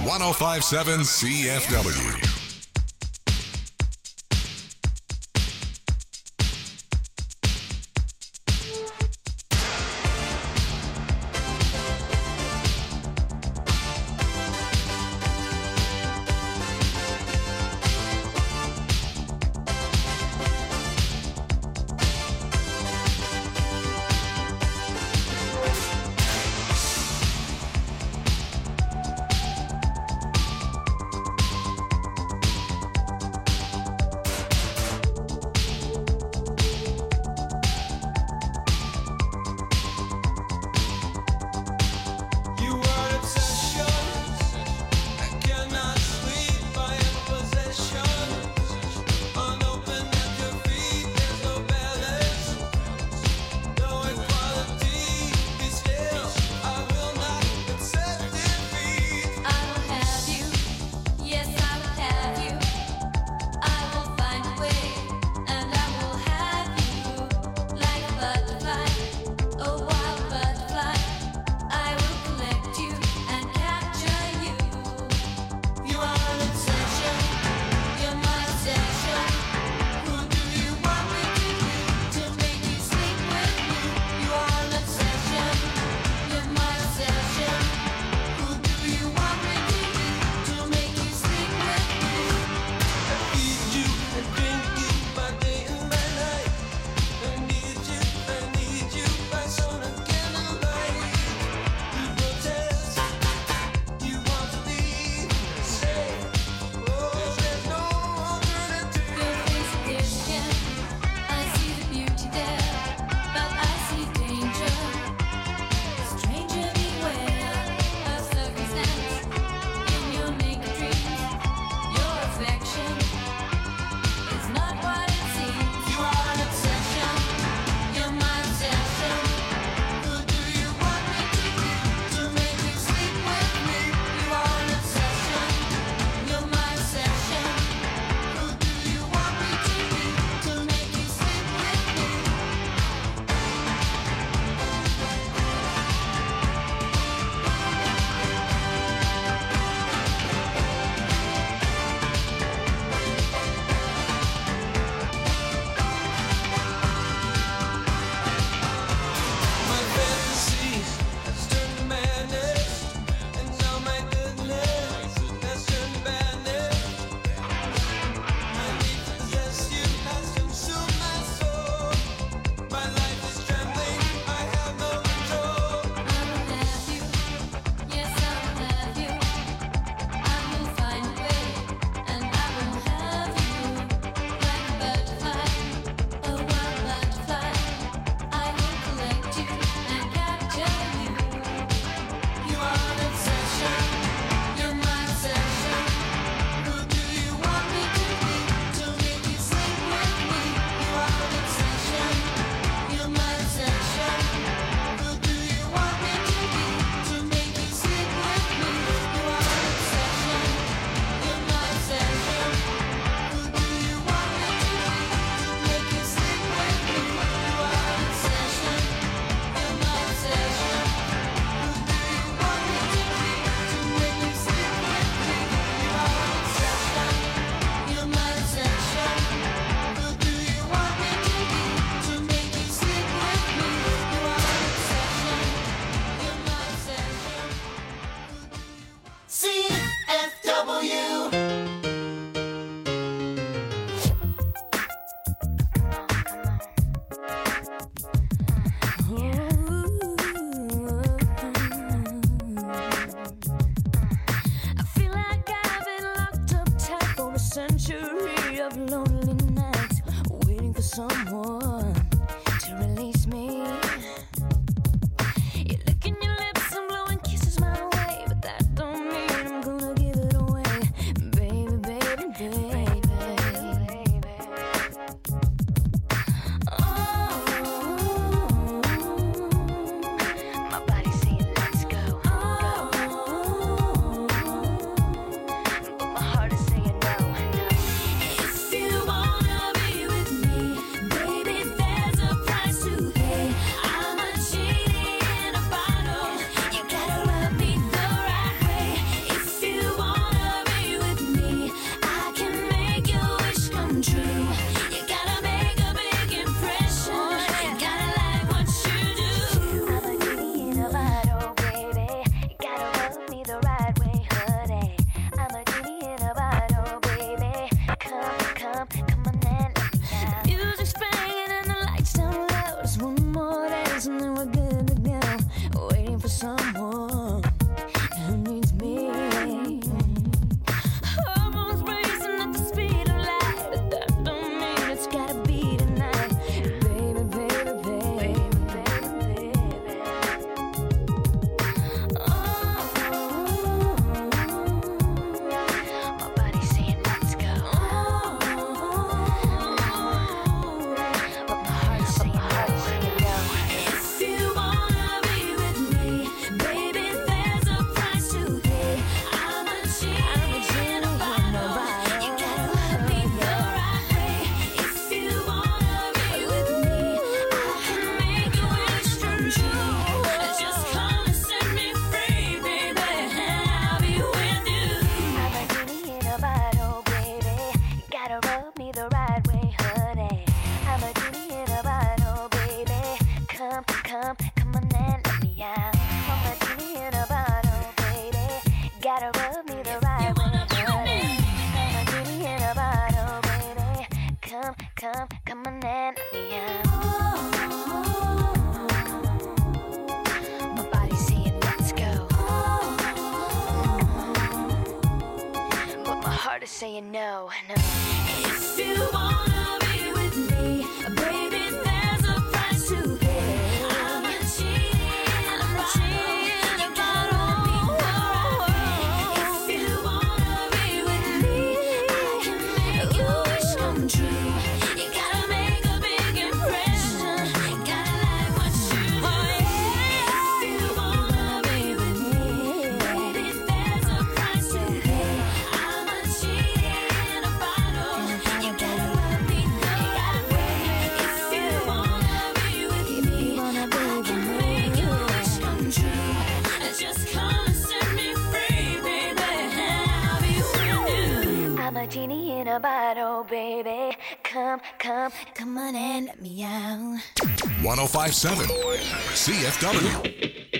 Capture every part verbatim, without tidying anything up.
one oh five point seven C F W. If you wanna be with me, baby, be the right way. I'm a genie in a bottle, baby. Come, come, come on and let me out. My body's saying let's go, but my heart is saying no, no. If you wanna be with me, baby, there's a price to pay. I'm a genie in a bottle. You gotta let me know. If you wanna be with me, I can make your wish come true. You gotta make a big impression. Gotta like what you do. If you wanna be with me, baby, there's a price to pay. I'm a genie in a bottle. You gotta let me know. If you wanna be with me, I can make your wish come true. Just come and set me free, baby. I'll be with you. I'm a genie in a bottle, baby. Come, come, come on and let me out. one oh five point seven C F W.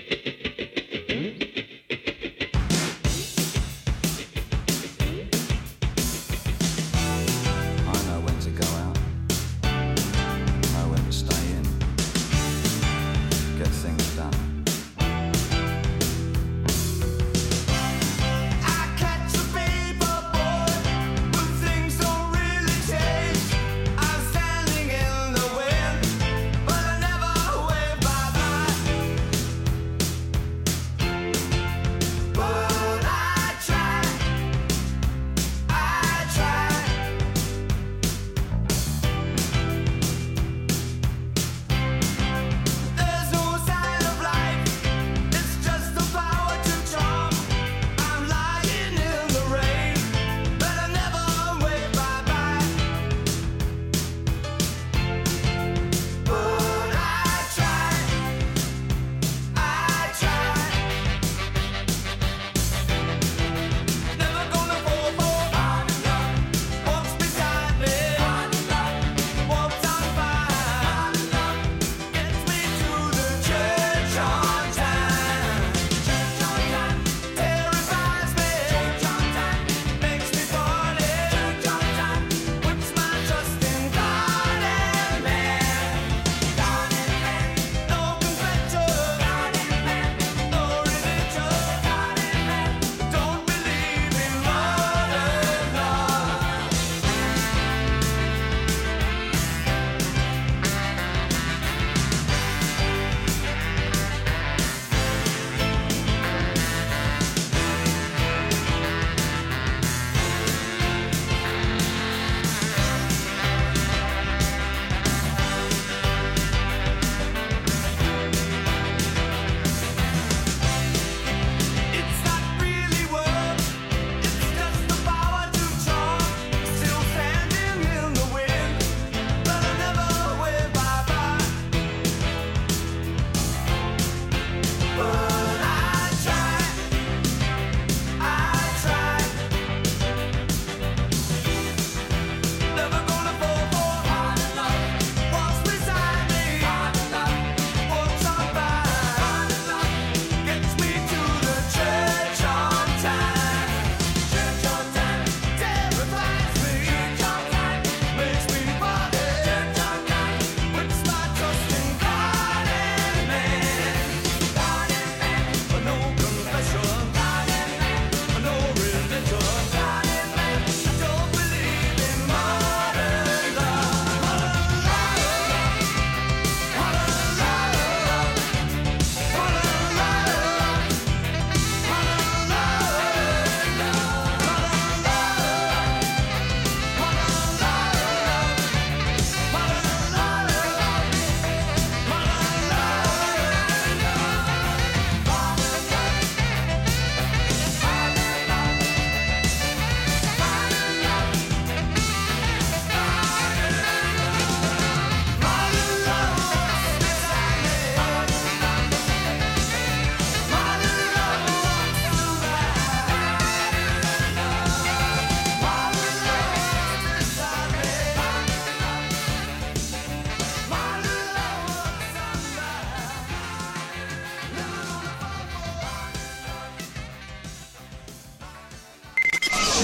I know when to go out, know when to stay in, get things done. I catch a paper boy, but things don't really change. I'm standing in the wind, but I never wave bye bye.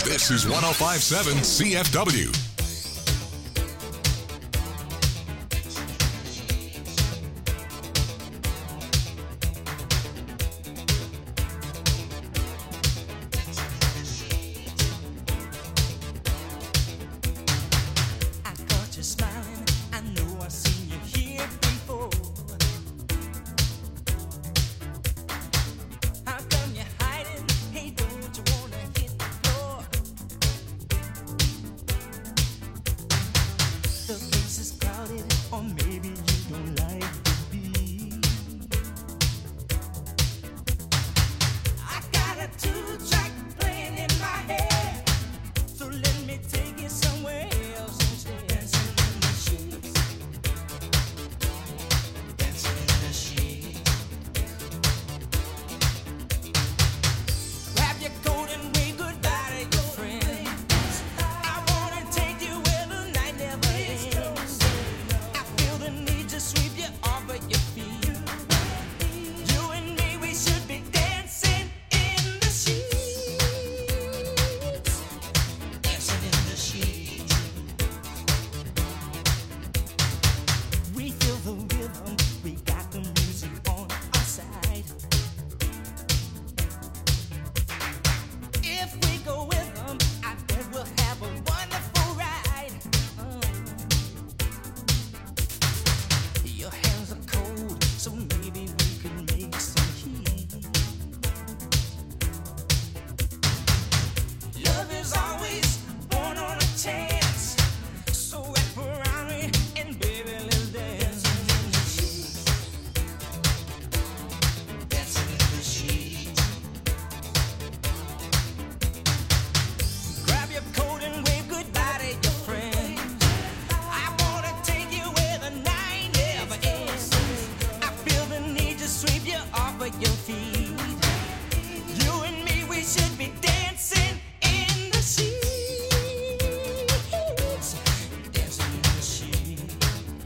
This is one oh five point seven C F W. I caught you smiling. I know I've seen you here before. How come you're hiding? Hey, don't you wanna hit the floor? The place is crowded, or maybe you don't like the beat. I got a two-track playing in my head, so let me take you somewhere else instead. Dancing in the sheets, dancing in the sheets. Grab your coat and wave goodbye to your friends. I wanna take you where the night never ends. I feel the need to sweep you off of your feet. You and me, we should be dancing in the sheets. Dancing in the sheets. We feel the rhythm, we got the music on our side. If we go with them, I bet we'll have a wonderful ride. Uh. Your hands are cold, so maybe we could make some heat. Love is always born on a chance, so wrap around me and baby let's dance. Dancing in the sheets. Grab your coat and wave goodbye to your friends. I wanna take you where the night never ends. I feel the need to sweep you off of your feet. You and me, we should be dancing in the sheets. Dancing in the sheets.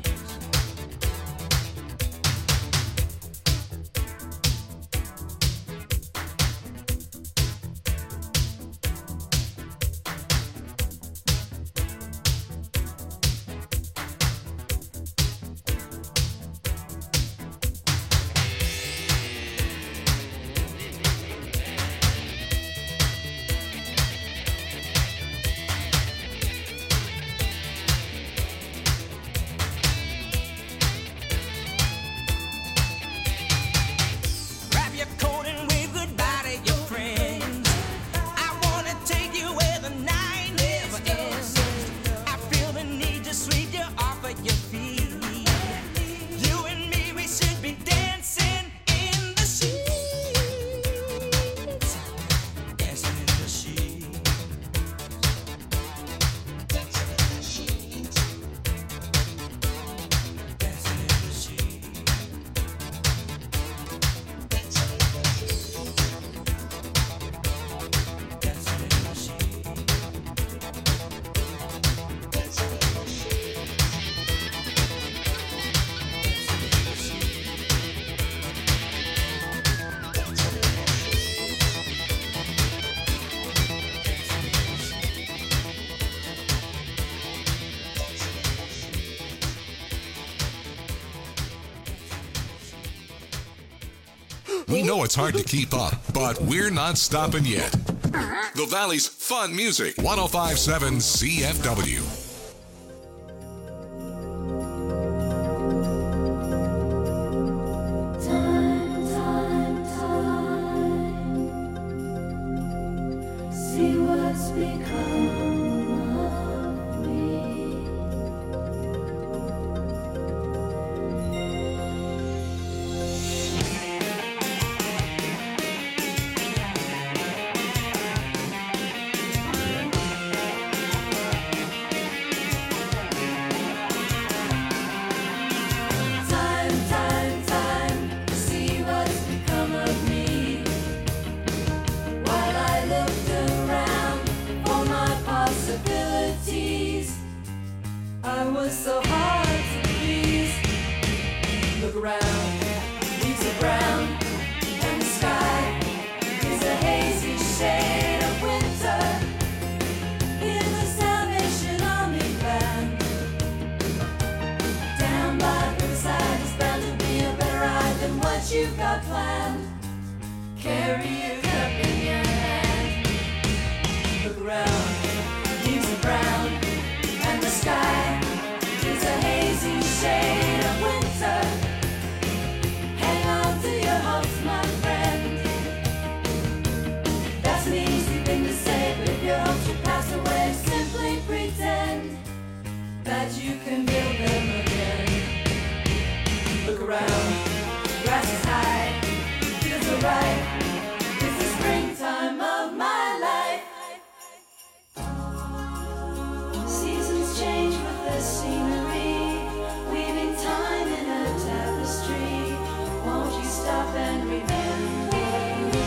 Grab your coat and wave goodbye to your friends. I wanna take you where the night never ends. I feel the need to sweep you off of your feet. You and me, we should be dancing in the sheets. Dancing in the sheets. Dancing in the sheets. Dancing in the sheets. We know it's hard to keep up, but we're not stopping yet. The Valley's fun music, one oh five point seven C F W. Time, time, time. See what's become of me. While I looked around for my around, leaves are brown, and the sky is a hazy shade of winter. Hang on to your hopes, my friend. That's an easy thing to say, but if your hopes should pass away, simply pretend that you can build them again. Look around, grass is high, feels alright. It's the springtime of my life. Seasons change with the scenery, weaving time in a tapestry. Won't you stop and remember me?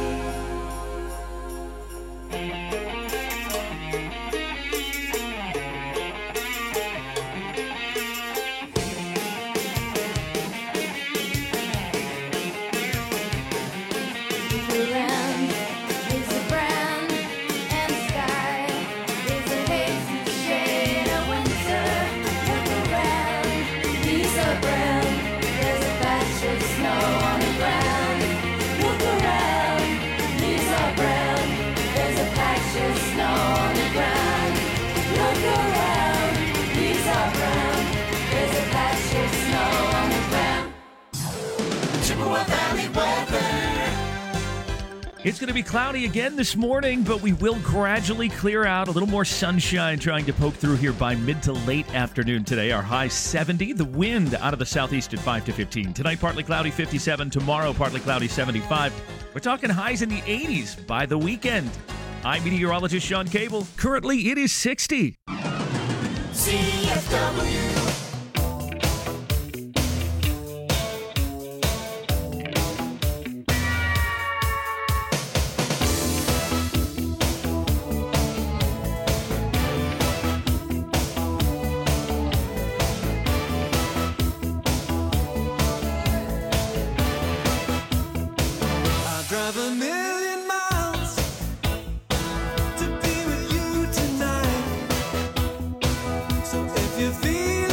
Around is a brown and sky is a hazy shade of winter. Look around, leaves are brown. There's a patch of snow on the ground. Look around, leaves are brown. There's a patch of snow on the ground. Look around, leaves are brown. There's a patch of snow on the ground. Chippewa Valley weather. It's going to be cloudy again this morning, but we will gradually clear out. A little more sunshine trying to poke through here by mid to late afternoon today. Our high seventy. The wind out of the southeast at five to fifteen. Tonight, partly cloudy, fifty-seven. Tomorrow, partly cloudy, seventy-five. We're talking highs in the eighties by the weekend. I'm meteorologist Sean Cable. Currently, it is sixty. C F W. I'll drive a million miles to be with you tonight. So if you feel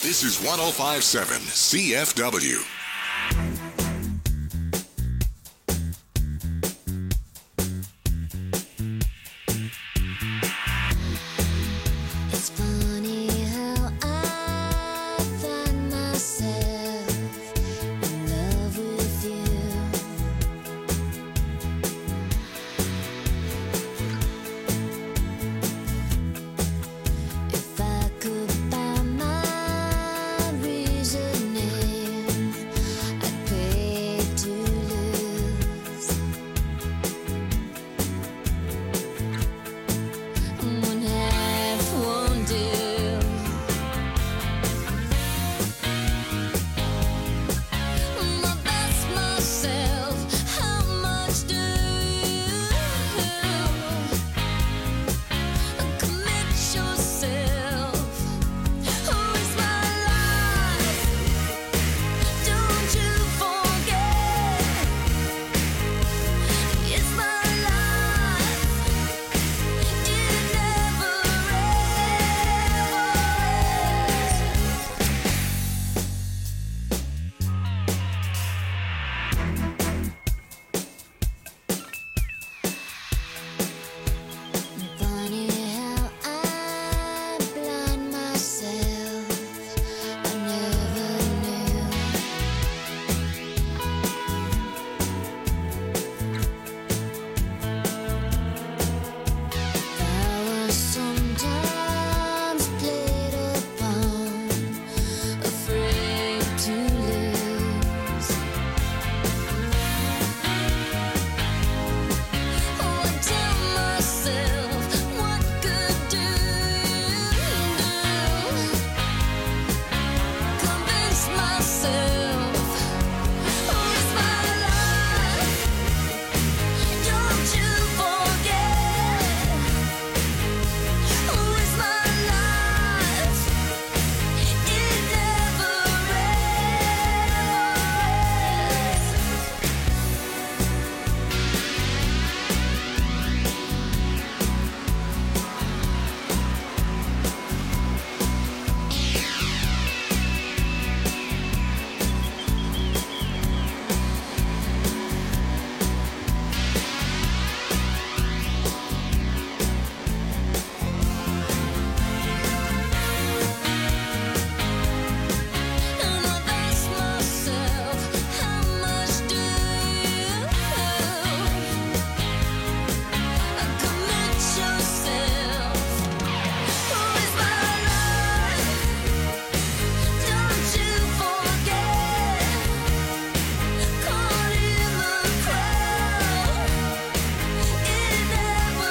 This is one oh five point seven C F W. It's funny how I find myself in love with you. If I could find my reasoning, I'd pay to lose. One half won't do. My best myself, how much do you commit yourself? Who is my life? Don't you forget, it's my life. It never Funny how I blind myself. I never knew. I was sometimes played upon, afraid to lose. Oh, I tell myself, what good do you do? Convince myself, oh, it's my life. Don't you forget, oh, it's my life. It never And I ask myself, how much do you commit yourself? Who is my life? Don't you forget, caught in the crowd. It never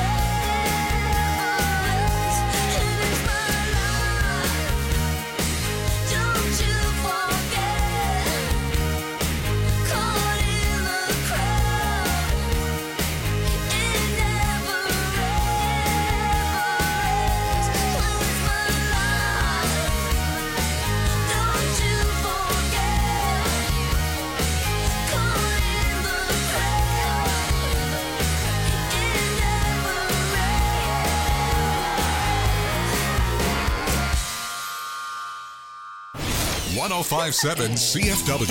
ends. It is my life. Don't you forget, caught in the crowd. It never ends. Where's my life? Don't you forget, caught in the crowd. It never one oh five point seven C F W.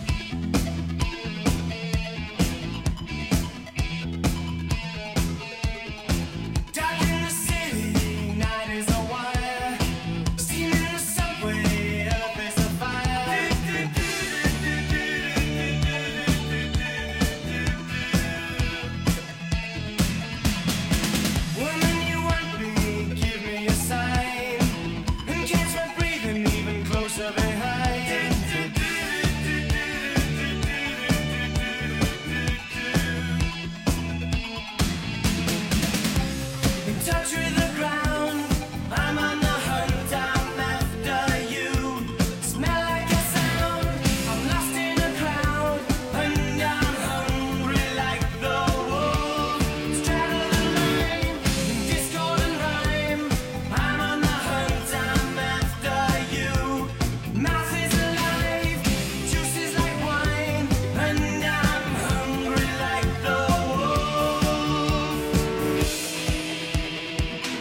Dark in the city, night is a wire. Steam in the subway, earth is a fire. Woman, you want me, give me a sign. And catch my breathing even closer behind. In touch with the ground, I'm on the hunt, I'm after you. Smell like a sound, I'm lost in a crowd, and I'm hungry like the wolf. Straddle the line, in discord and rhyme, I'm on the hunt, I'm after you. Mouth is alive, juice is like wine, and I'm hungry like the wolf.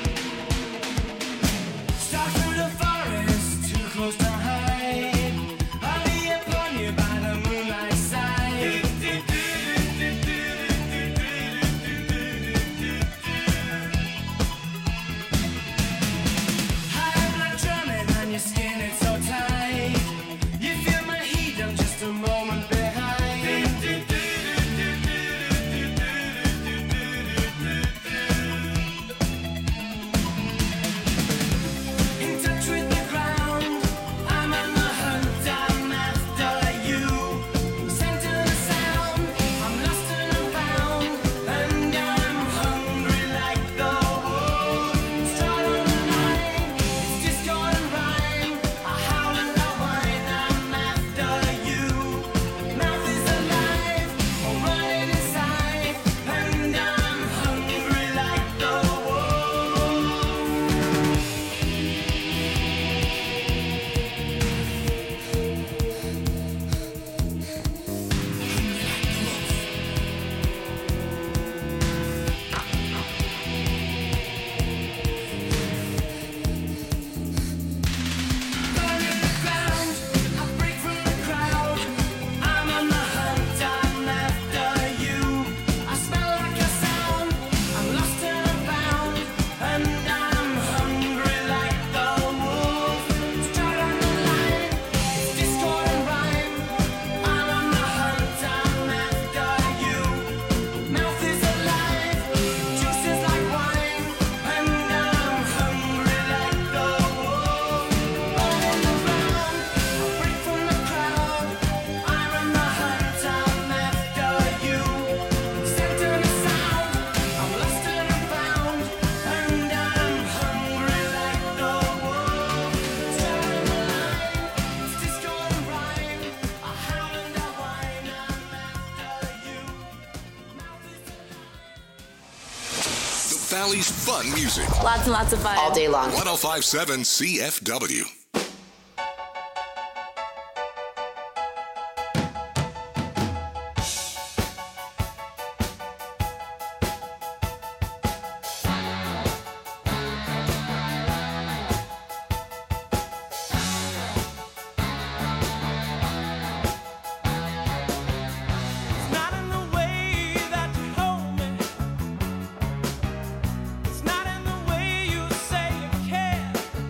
Valley's fun music. Lots and lots of fun. All day long. one oh five point seven C F W. It's not in the way that you hold me. It's not in the way you say you care.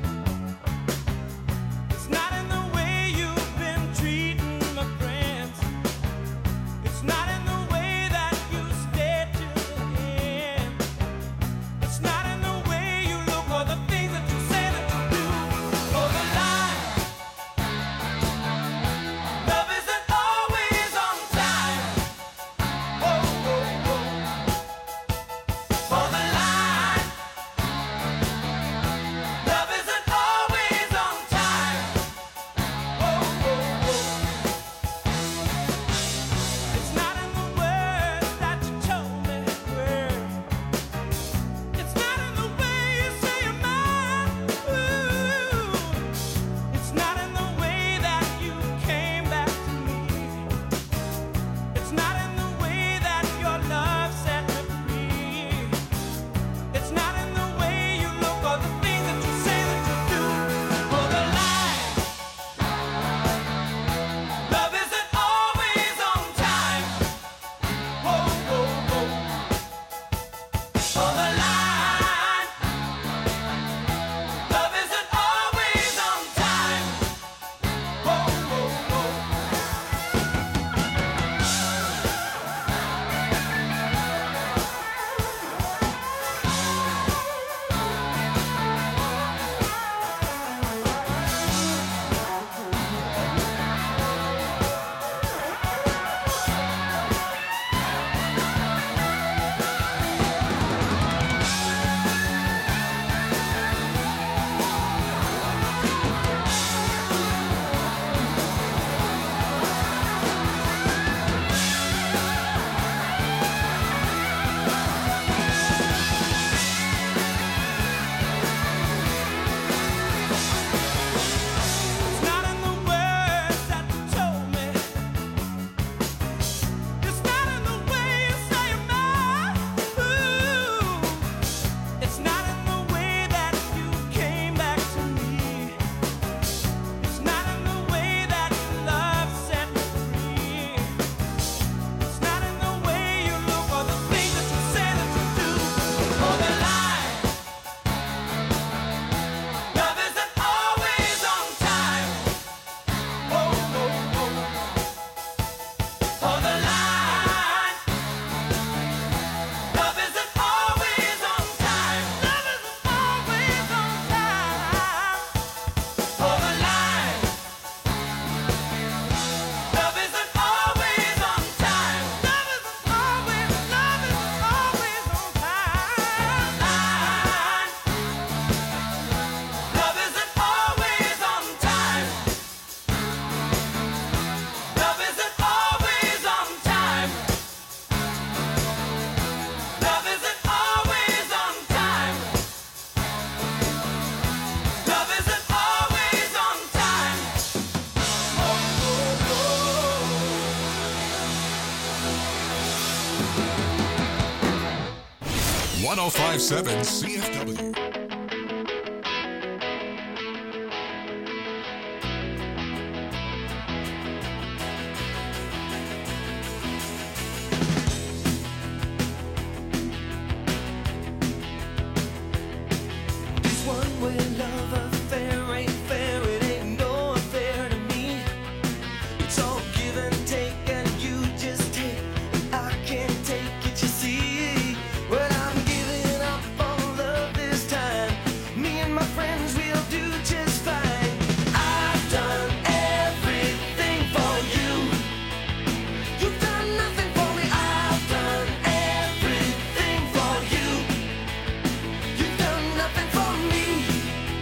It's not in the way you've been treating my friends. It's not in the way that you stayed till the end. It's not in the way you look or the things that you say that you do. For the lie, love isn't always on time. Oh, oh, oh. For the line, love isn't always on time. Oh, oh, oh. It's not in the words that you told me were. It's not in the way you say you're mine. Ooh. It's not in the way that you came back to me. It's not in the way that your love set me free. It's not in the way you look or the things that you say that you do. For the lie, love isn't always on time. Oh, oh, oh. For the line, love isn't always on time. Oh, oh, oh. It's not in the words that you told me. It's not in the way you say you're mine. Ooh. It's not in the way that you came back to me. It's not in the way that your love set me free. It's not in the way you look or the things that you say that you do. For the lie, love isn't always on time. Oh, oh, oh. For the line, love isn't always on time. Love isn't always on time. For the line, love isn't always on time. Love isn't always, love isn't always on time. Line, love isn't always on time. Love isn't always on time. Love isn't always on time. Love isn't always on time. Oh, oh, oh. one oh five point seven C F W. This one-way love affair ain't fair. It ain't no affair to me. It's all give and take, and you just take. I can't take it, you see. Well, I'm giving up on love this time. Me and my friends, we'll do just fine. I've done everything for you. You've done nothing for me. I've done everything for you. You've done nothing for me.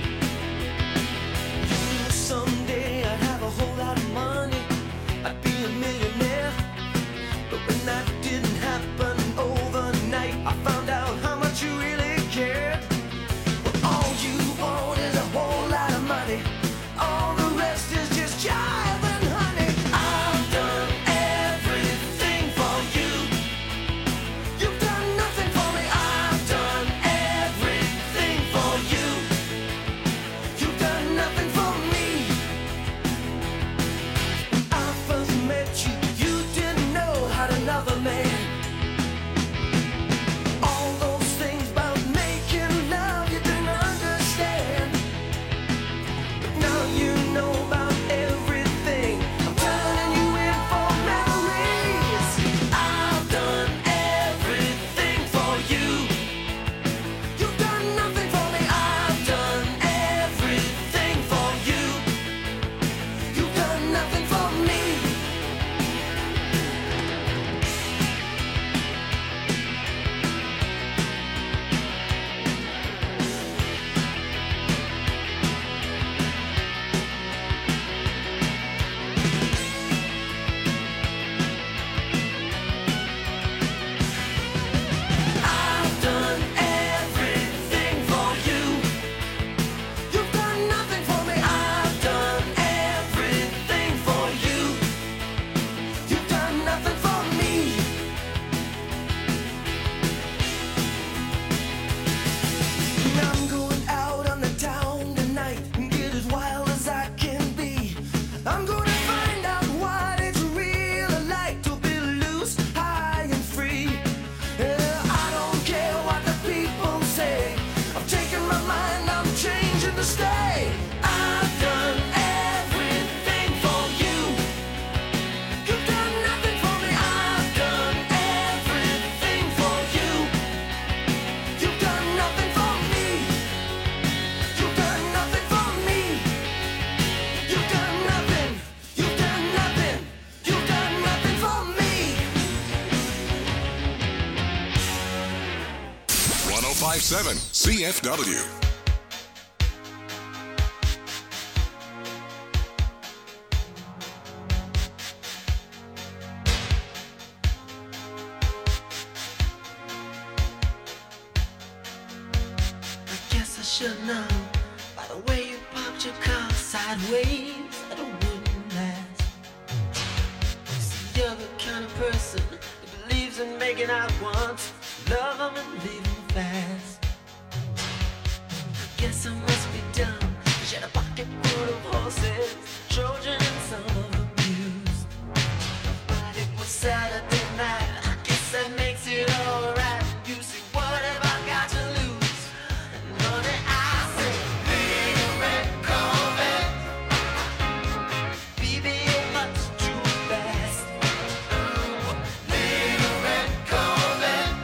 seven C F W. I guess I should know by the way you popped your car sideways that it wouldn't last. See, you're the kind of person who believes in making out once, love them and leave them fast. I guess I must be dumb. She had a pocket full of horses, Trojan and some of them used. But it was Saturday night. I guess that makes it alright. You see, what have I got to lose? And honey, I say, little red Corvette, baby, you're much too fast. Oh, little red Corvette,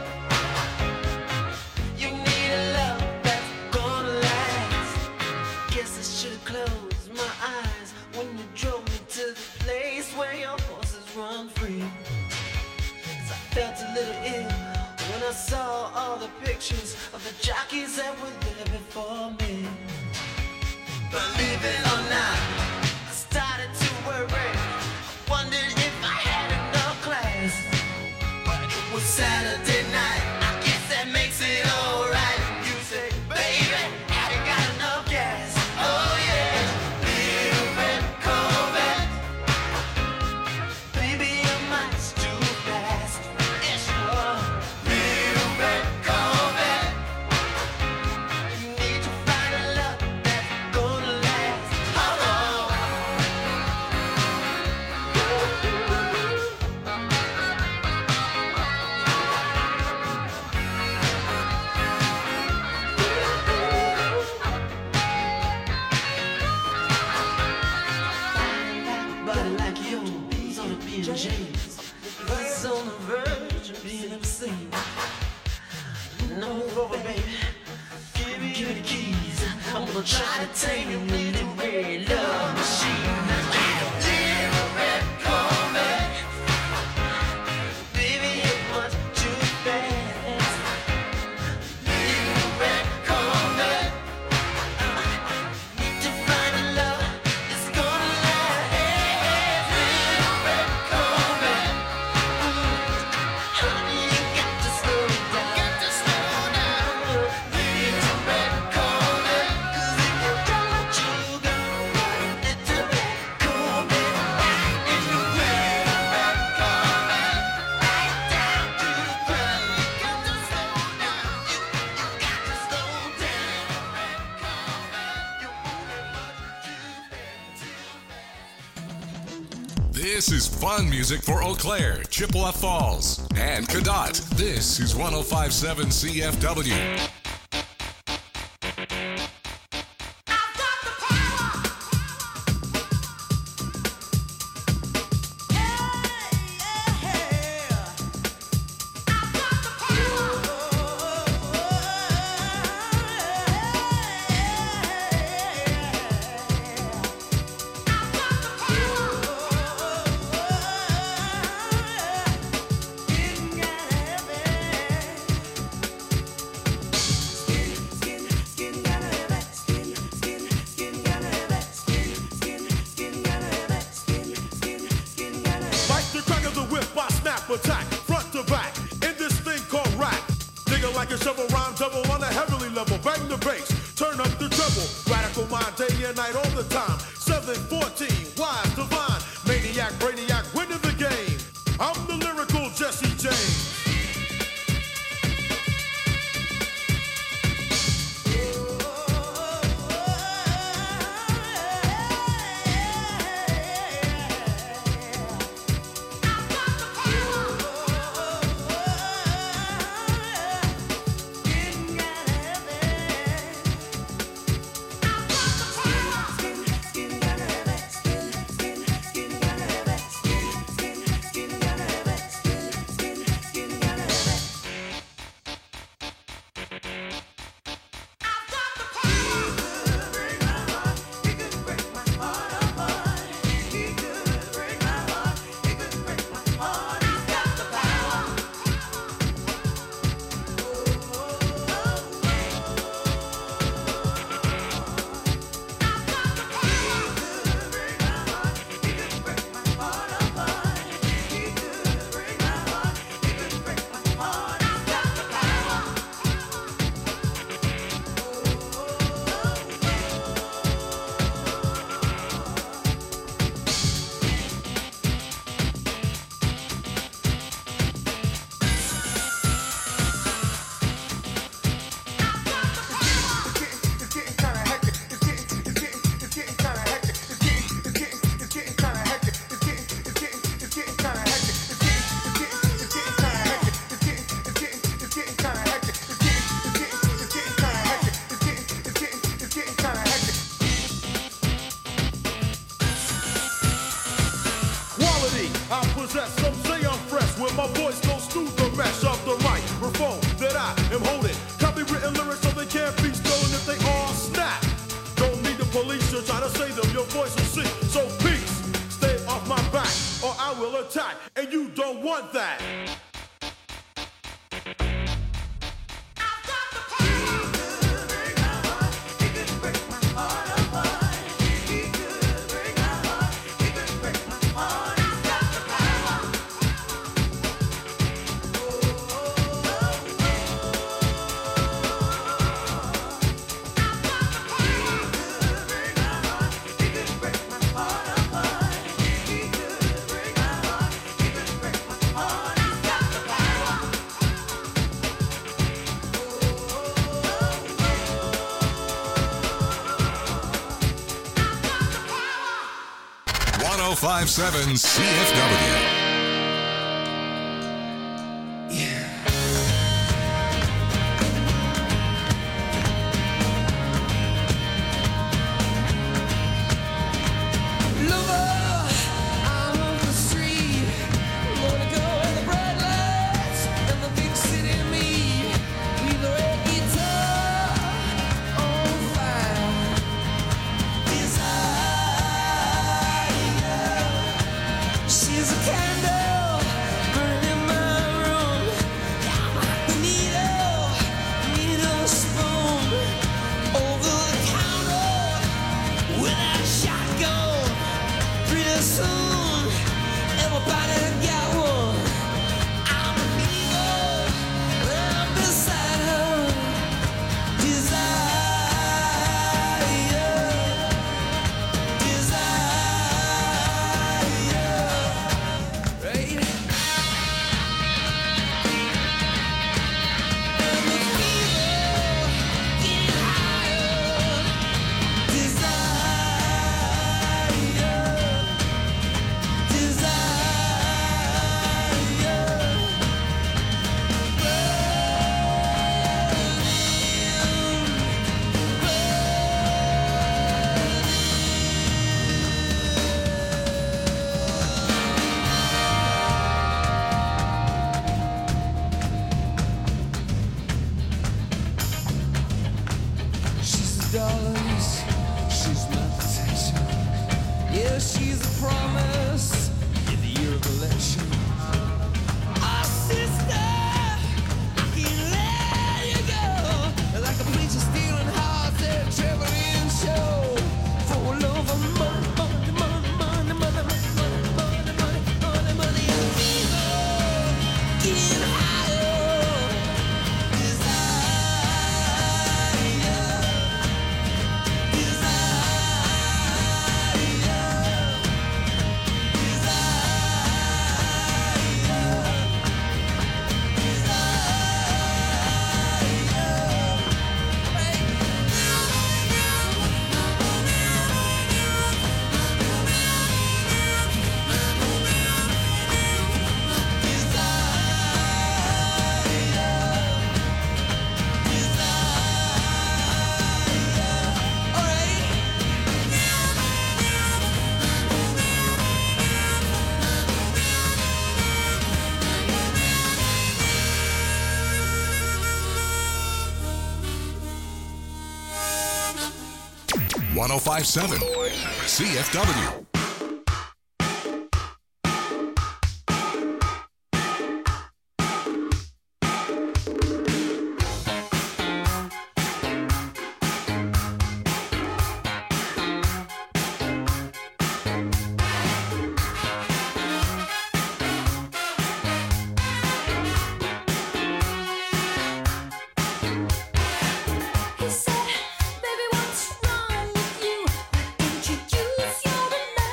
you need a love that's gonna last. Guess I should've closed my eyes when you drove me to the place where your horses run free. 'Cause I felt a little ill when I saw all the pictures of the jockeys that were there before me. Believe it or not, I started to worry. I wondered if I had enough class. But it was Saturday night. I guess that makes it alright. You say, baby, have you got enough gas? Oh yeah, little red Corvette, baby, you're much too fast. Yes, you are. Little red Corvette, you need to find a love that's gonna last. Oh, oh. Body like yours on a B and J's, was on the verge of being obscene. No over, baby. Give me, give me the keys. I'm gonna try to tame your little red love machine. Little red Corvette, baby, you're much too fast. Little red Corvette, need to find a love that's gonna last. Little red Corvette, honey, you got to slow down. Got to slow down. Little red Corvette, 'cause if you don't let you go, little red Corvette, if you wear a red Corvette, right down to the ground, you got to slow down. You, you got to slow down. Red Corvette, you're moving much too fast. This is fun music for Eau Claire, Chippewa Falls, and Cadott. This is one oh five point seven C F W. I've got the power. Yeah, yeah. I've got the power. I've got the power. You gotta have it. Like the crack of the whip, I snap attack, front to back, in this thing called rap. Nigga like a shovel rhyme double on a heavenly level. Bang the bass, turn up the treble. Radical mind day and night all the time. seven fourteen, wise, divine, maniac, brainiac, winning the game. I'm the lyrical Jesse James. I've got the power. your voice will sink. So peace, stay off my back, or I will attack, and you don't want that. one oh five point seven C F W. She's a candle burning in my room. The needle, needle spoon over the counter without a shotgun. Pretty soon, everybody got one. I'm a needle, I'm beside her. Dollars, she's my protection. Yeah, she's a promise in the year of election. Oh, sister, I can't let you go. Like a preacher stealing hearts at a traveling show. For love of money, money, money, money, money, money, money, money, money, money, and fever, getting higher. one oh five point seven C F W. He said, baby, what's wrong with you? Why don't you use your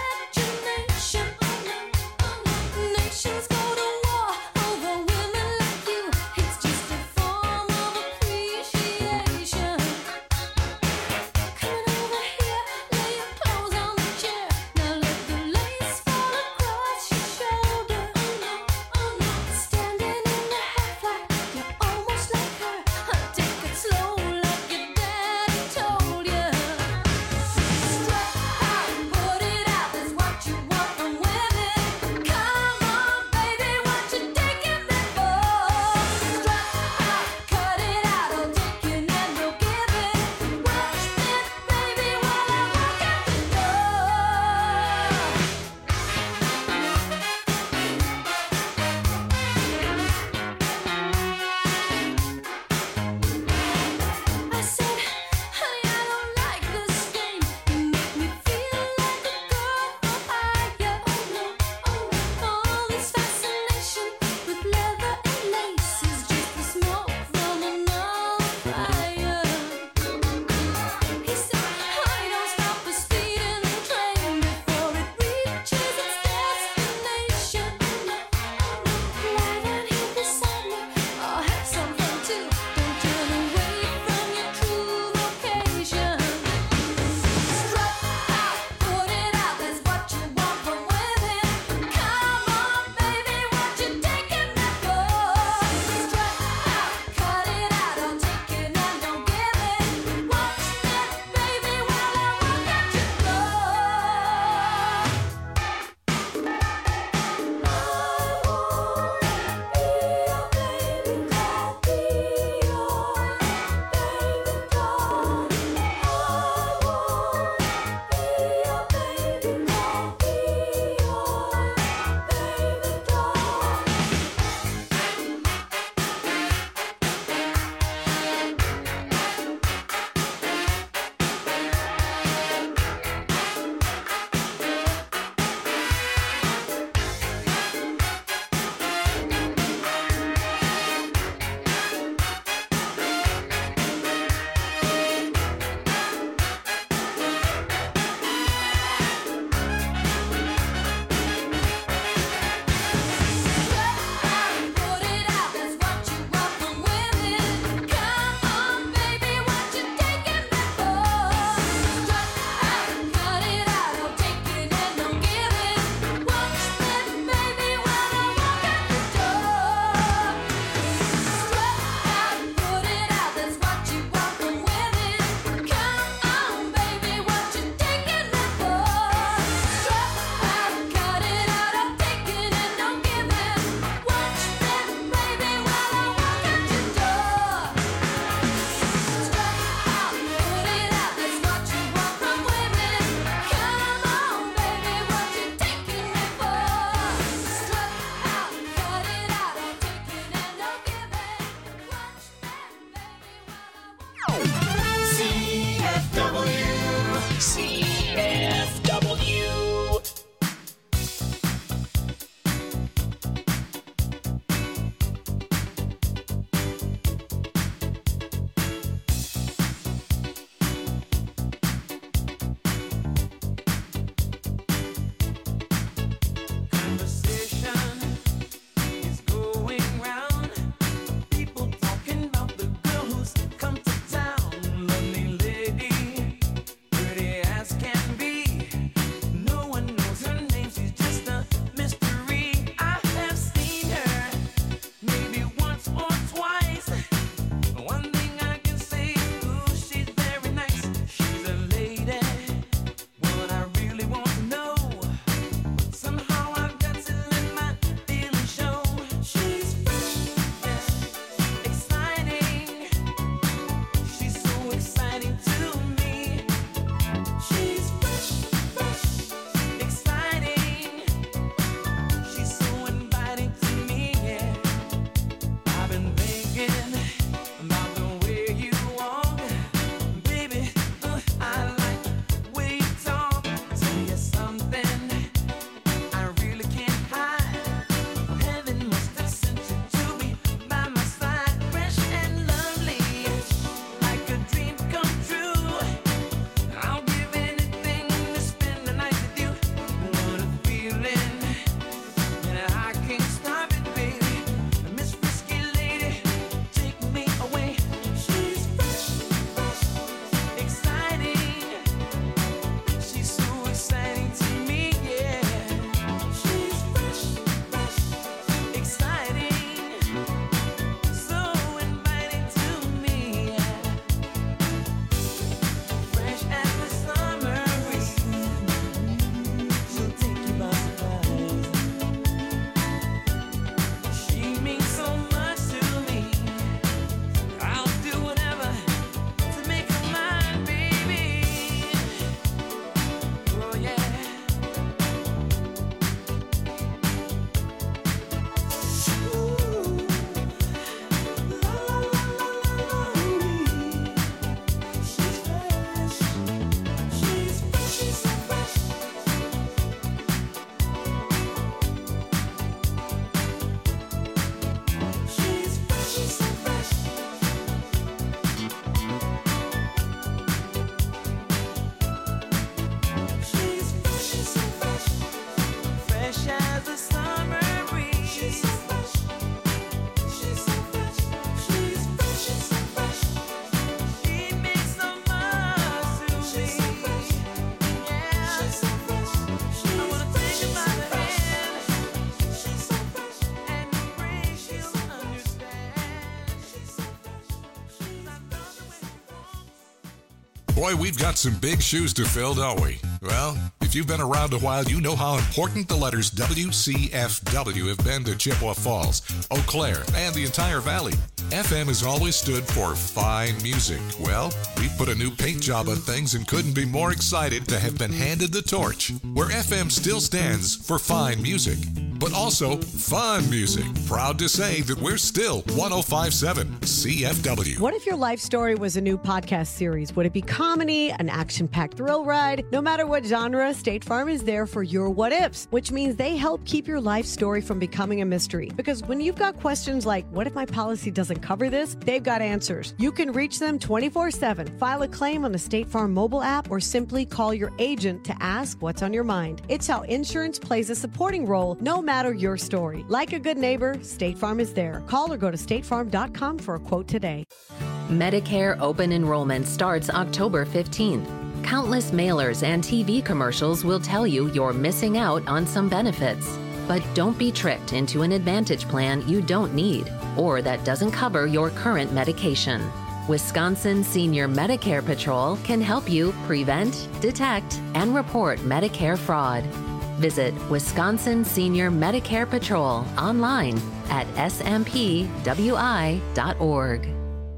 Boy, we've got some big shoes to fill, don't we? Well, if you've been around a while, you know how important the letters W C F W have been to Chippewa Falls, Eau Claire, and the entire valley. F M has always stood for fine music. Well, we put a new paint job on things and couldn't be more excited to have been handed the torch, where F M still stands for fine music, but also fun music. Proud to say that we're still one oh five point seven C F W. What if your life story was a new podcast series? Would it be comedy, an action-packed thrill ride? No matter what genre, State Farm is there for your what ifs, which means they help keep your life story from becoming a mystery. Because when you've got questions like, what if my policy doesn't cover this? They've got answers. You can reach them twenty-four seven. File a claim on the State Farm mobile app or simply call your agent to ask what's on your mind. It's how insurance plays a supporting role no matter your story. Like a good neighbor, State Farm is there. Call or go to state farm dot com for a quote today. Medicare open enrollment starts October fifteenth. Countless mailers and T V commercials will tell you you're missing out on some benefits. But don't be tricked into an Advantage plan you don't need or that doesn't cover your current medication. Wisconsin Senior Medicare Patrol can help you prevent, detect, and report Medicare fraud. Visit Wisconsin Senior Medicare Patrol online at s m p w i dot org.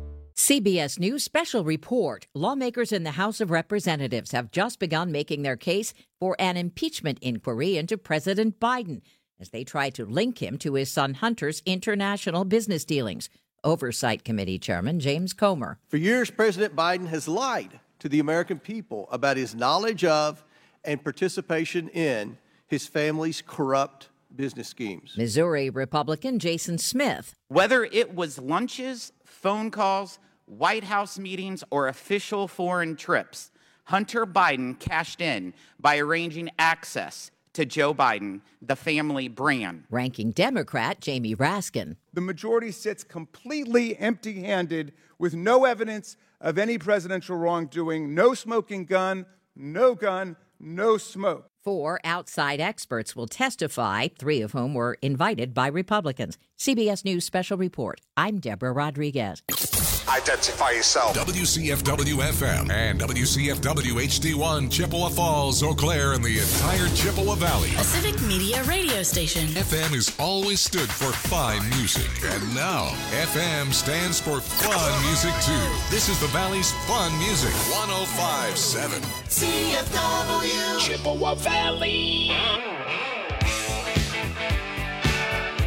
C B S News special report. Lawmakers in the House of Representatives have just begun making their case for an impeachment inquiry into President Biden as they try to link him to his son Hunter's international business dealings. Oversight Committee Chairman James Comer. For years, President Biden has lied to the American people about his knowledge of and participation in his family's corrupt business schemes. Missouri Republican Jason Smith. Whether it was lunches, phone calls, White House meetings, or official foreign trips, Hunter Biden cashed in by arranging access to Joe Biden, the family brand. Ranking Democrat Jamie Raskin. The majority sits completely empty-handed with no evidence of any presidential wrongdoing, no smoking gun, no gun, no smoke. Four outside experts will testify, three of whom were invited by Republicans. C B S News Special Report. I'm Deborah Rodriguez. Identify yourself. W C F W F M and W C F W H D one, Chippewa Falls, Eau Claire, and the entire Chippewa Valley. A civic media radio station. F M has always stood for fine music, and now F M stands for fun music too. This is the Valley's fun music. one oh five point seven C F W Chippewa Valley.